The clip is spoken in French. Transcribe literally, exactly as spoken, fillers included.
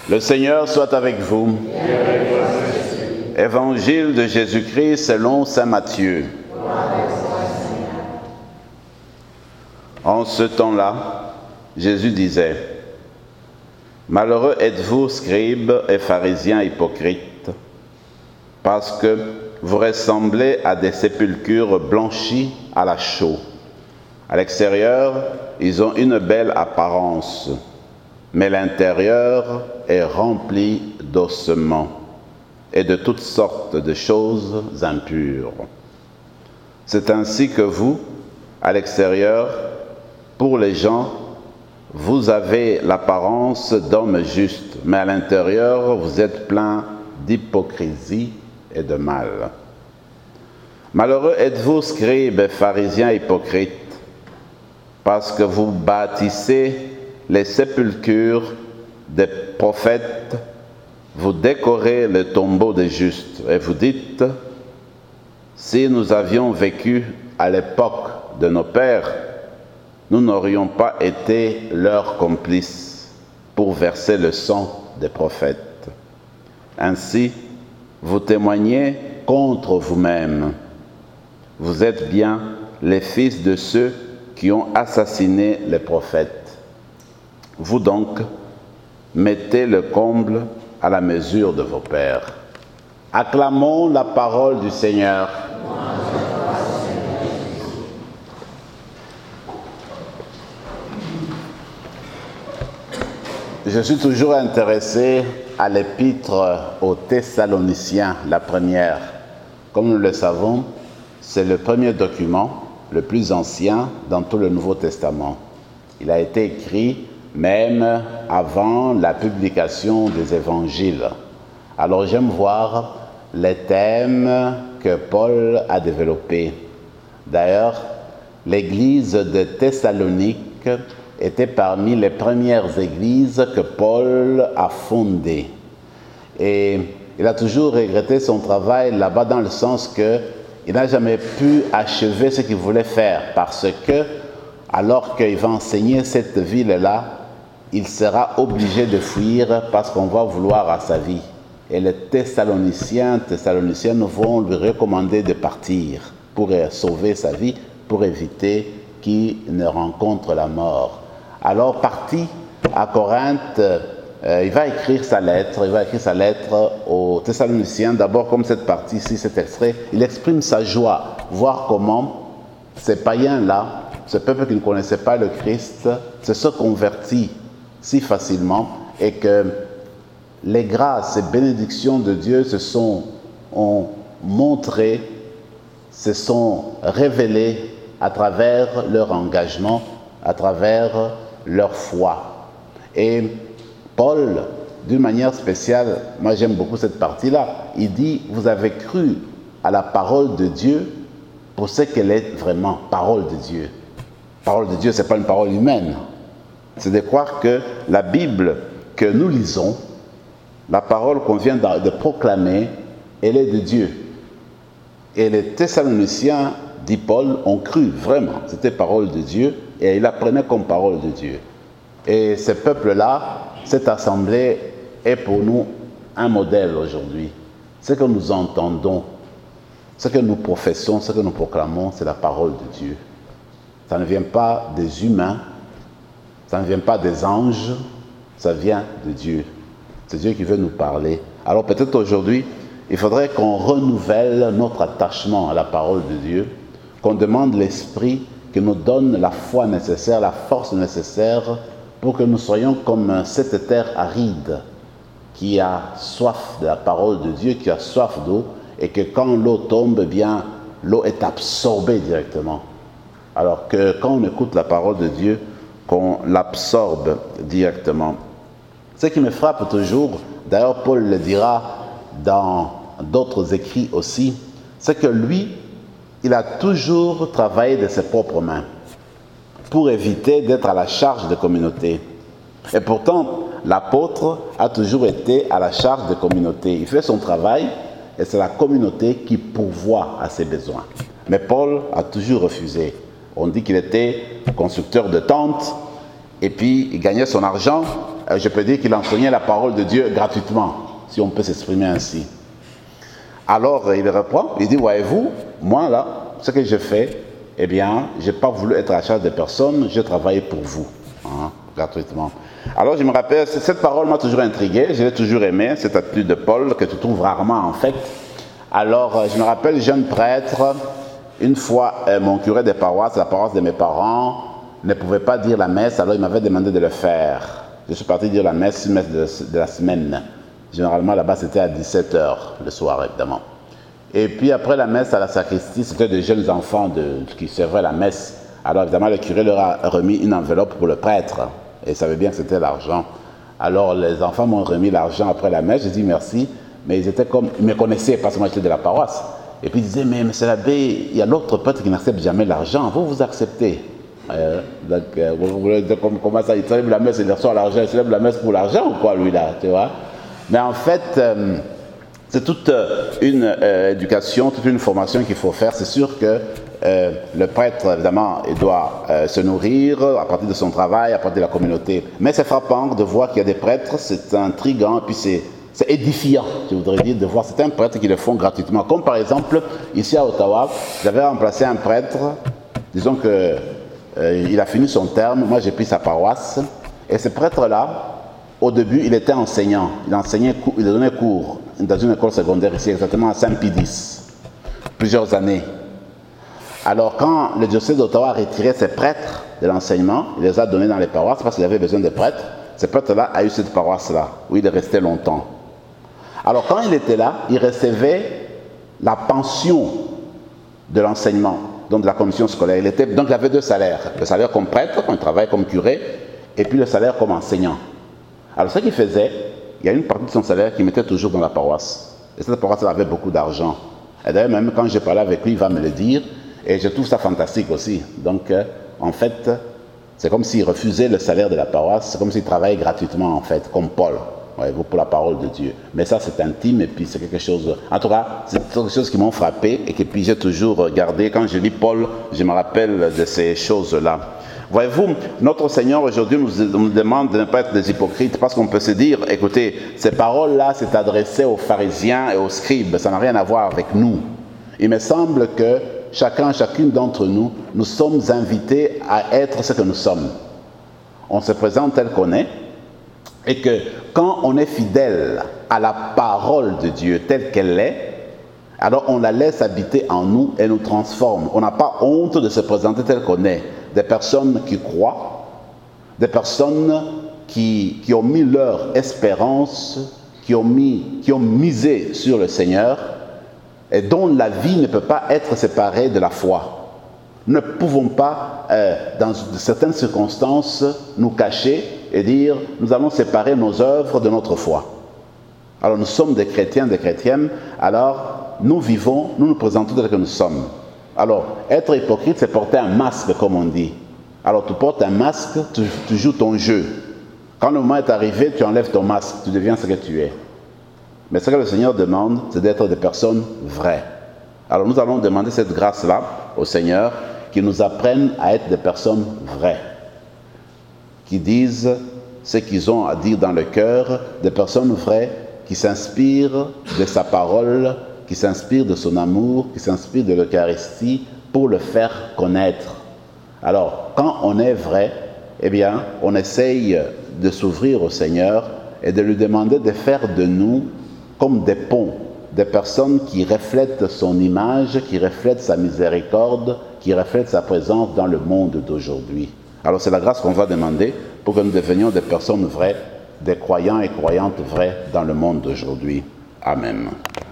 Le Seigneur soit avec vous. Évangile de Jésus-Christ selon saint Matthieu. En ce temps-là, Jésus disait: Malheureux êtes-vous, scribes et pharisiens hypocrites, parce que vous ressemblez à des sépultures blanchies à la chaux. À l'extérieur, ils ont une belle apparence, mais l'intérieur est rempli d'ossements et de toutes sortes de choses impures. C'est ainsi que vous, à l'extérieur, pour les gens, vous avez l'apparence d'hommes justes, mais à l'intérieur, vous êtes plein d'hypocrisie et de mal. Malheureux êtes-vous, scribes et pharisiens hypocrites, parce que vous bâtissez les sépultures des prophètes, vous décorez le tombeau des justes, et vous dites: si nous avions vécu à l'époque de nos pères, nous n'aurions pas été leurs complices pour verser le sang des prophètes. Ainsi, vous témoignez contre vous-même. Vous êtes bien les fils de ceux qui ont assassiné les prophètes. Vous donc, mettez le comble à la mesure de vos pères. Acclamons la parole du Seigneur. Je suis toujours intéressé à l'épître aux Thessaloniciens, la première. Comme nous le savons, c'est le premier document, le plus ancien dans tout le Nouveau Testament. Il a été écrit même avant la publication des évangiles. Alors j'aime voir les thèmes que Paul a développés. D'ailleurs, l'église de Thessalonique était parmi les premières églises que Paul a fondées. Et il a toujours regretté son travail là-bas dans le sens qu'il n'a jamais pu achever ce qu'il voulait faire parce que, alors qu'il va enseigner cette ville-là, il sera obligé de fuir parce qu'on va vouloir à sa vie. Et les Thessaloniciens, Thessaloniciens vont lui recommander de partir pour sauver sa vie, pour éviter qu'il ne rencontre la mort. Alors, parti à Corinthe, euh, il va écrire sa lettre, il va écrire sa lettre aux Thessaloniciens. D'abord, comme cette partie ici, cet extrait, il exprime sa joie, voir comment ces païens-là, ce peuple qui ne connaissait pas le Christ, se sont convertis si facilement et que les grâces et bénédictions de Dieu se sont ont montré, se sont révélées à travers leur engagement, à travers leur foi. Et Paul, d'une manière spéciale, moi j'aime beaucoup cette partie-là, il dit: vous avez cru à la parole de Dieu pour ce qu'elle est vraiment, parole de Dieu. Parole de Dieu, ce n'est pas une parole humaine. C'est de croire que la Bible que nous lisons, la parole qu'on vient de proclamer, elle est de Dieu. Et les Thessaloniciens, dit Paul, ont cru vraiment, c'était parole de Dieu, et ils la prenaient comme parole de Dieu. Et ce peuple-là, cette assemblée, est pour nous un modèle aujourd'hui. Ce que nous entendons, ce que nous professons, ce que nous proclamons, c'est la parole de Dieu. Ça ne vient pas des humains, ça ne vient pas des anges, ça vient de Dieu. C'est Dieu qui veut nous parler. Alors peut-être aujourd'hui, il faudrait qu'on renouvelle notre attachement à la parole de Dieu, qu'on demande l'Esprit qui nous donne la foi nécessaire, la force nécessaire pour que nous soyons comme cette terre aride qui a soif de la parole de Dieu, qui a soif d'eau, et que quand l'eau tombe, eh bien, l'eau est absorbée directement. Alors que quand on écoute la parole de Dieu, qu'on l'absorbe directement. Ce qui me frappe toujours, d'ailleurs Paul le dira dans d'autres écrits aussi, c'est que lui, il a toujours travaillé de ses propres mains pour éviter d'être à la charge de communauté. Et pourtant, l'apôtre a toujours été à la charge de communauté. Il fait son travail et c'est la communauté qui pourvoit à ses besoins. Mais Paul a toujours refusé. On dit qu'il était constructeur de tentes et puis il gagnait son argent euh, je peux dire qu'il enseignait la parole de Dieu gratuitement, si on peut s'exprimer ainsi. Alors, euh, il reprend, il dit, voyez-vous, moi là, ce que je fais, eh bien, je n'ai pas voulu être à la charge de personne, je travaille pour vous, hein, gratuitement. Alors, je me rappelle, cette parole m'a toujours intrigué, je l'ai toujours aimé, cette attitude de Paul, que tu trouves rarement en fait. Alors, euh, je me rappelle, jeune prêtre, une fois, euh, mon curé des paroisses, la paroisse de mes parents, ne pouvait pas dire la messe, alors il m'avait demandé de le faire. Je suis parti dire la messe, une messe de, de la semaine. Généralement, là-bas, c'était à dix-sept heures, le soir, évidemment. Et puis, après la messe à la sacristie, c'était des jeunes enfants de, qui servaient la messe. Alors, évidemment, le curé leur a remis une enveloppe pour le prêtre. Et il savait bien que c'était l'argent. Alors, les enfants m'ont remis l'argent après la messe. J'ai dit merci. Mais ils étaient comme... Ils me connaissaient parce que moi, j'étais de la paroisse. Et puis, ils disaient, mais monsieur l'abbé, il y a l'autre prêtre qui n'accepte jamais l'argent. Vous, vous acceptez. Euh, donc, euh, vous voulez dire comment ça, il célèbre la messe, il reçoit l'argent, il célèbre la messe pour l'argent ou quoi, lui, là, tu vois? Mais en fait... Euh, c'est toute une euh, éducation, toute une formation qu'il faut faire. C'est sûr que euh, le prêtre, évidemment, il doit euh, se nourrir à partir de son travail, à partir de la communauté. Mais c'est frappant de voir qu'il y a des prêtres, c'est intriguant, et puis c'est, c'est édifiant, je voudrais dire, de voir certains prêtres qui le font gratuitement. Comme par exemple, ici à Ottawa, j'avais remplacé un prêtre, disons que euh, il a fini son terme, moi j'ai pris sa paroisse, et ce prêtre-là, au début, il était enseignant, il enseignait, il donnait cours dans une école secondaire ici, exactement à Saint-Pie-X, plusieurs années. Alors, quand le diocèse d'Ottawa a retiré ses prêtres de l'enseignement, il les a donnés dans les paroisses parce qu'il avait besoin de prêtres. Ce prêtre-là a eu cette paroisse-là, où il est resté longtemps. Alors, quand il était là, il recevait la pension de l'enseignement, donc de la commission scolaire. Il était, donc, il avait deux salaires. Le salaire comme prêtre, quand il travaillait comme curé, et puis le salaire comme enseignant. Alors, ce qu'il faisait, il y a une partie de son salaire qu'il mettait toujours dans la paroisse. Et cette paroisse avait beaucoup d'argent. Et d'ailleurs, même quand je parlais avec lui, il va me le dire. Et je trouve ça fantastique aussi. Donc, euh, en fait, c'est comme s'il refusait le salaire de la paroisse. C'est comme s'il travaillait gratuitement, en fait, comme Paul. Voyez-vous, pour la parole de Dieu. Mais ça, c'est intime et puis c'est quelque chose... En tout cas, c'est quelque chose qui m'a frappé et que puis j'ai toujours gardé. Quand je lis Paul, je me rappelle de ces choses-là. Voyez-vous, notre Seigneur aujourd'hui nous, nous demande de ne pas être des hypocrites parce qu'on peut se dire, écoutez, ces paroles-là, c'est adressé aux pharisiens et aux scribes, ça n'a rien à voir avec nous. Il me semble que chacun, chacune d'entre nous, nous sommes invités à être ce que nous sommes. On se présente tel qu'on est et que quand on est fidèle à la parole de Dieu telle qu'elle est, alors on la laisse habiter en nous et nous transforme. On n'a pas honte de se présenter tel qu'on est. Des personnes qui croient, des personnes qui, qui ont mis leur espérance, qui ont, mis, qui ont misé sur le Seigneur et dont la vie ne peut pas être séparée de la foi. Nous ne pouvons pas, euh, dans certaines circonstances, nous cacher et dire « nous allons séparer nos œuvres de notre foi ». Alors nous sommes des chrétiens, des chrétiennes, alors nous vivons, nous nous présentons tel que nous sommes. Alors, être hypocrite, c'est porter un masque, comme on dit. Alors, tu portes un masque, tu, tu joues ton jeu. Quand le moment est arrivé, tu enlèves ton masque, tu deviens ce que tu es. Mais ce que le Seigneur demande, c'est d'être des personnes vraies. Alors, nous allons demander cette grâce-là au Seigneur, qu'il nous apprenne à être des personnes vraies, qui disent ce qu'ils ont à dire dans le cœur, des personnes vraies qui s'inspirent de sa parole, qui s'inspire de son amour, qui s'inspire de l'Eucharistie pour le faire connaître. Alors, quand on est vrai, eh bien, on essaye de s'ouvrir au Seigneur et de lui demander de faire de nous comme des ponts, des personnes qui reflètent son image, qui reflètent sa miséricorde, qui reflètent sa présence dans le monde d'aujourd'hui. Alors, c'est la grâce qu'on va demander pour que nous devenions des personnes vraies, des croyants et croyantes vraies dans le monde d'aujourd'hui. Amen.